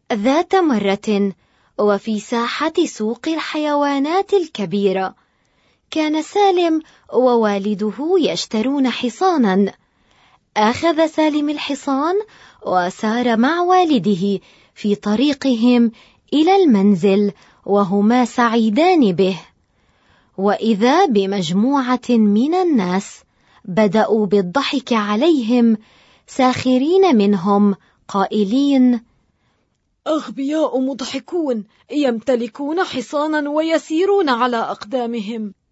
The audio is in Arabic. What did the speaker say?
ذات مرة، وفي ساحة سوق الحيوانات الكبيرة، كان سالم ووالده يشترون حصانا. أخذ سالم الحصان وسار مع والده في طريقهم إلى المنزل وهما سعيدان به، وإذا بمجموعة من الناس بدأوا بالضحك عليهم ساخرين منهم قائلين: أغبياء مضحكون يمتلكون حصانا ويسيرون على أقدامهم.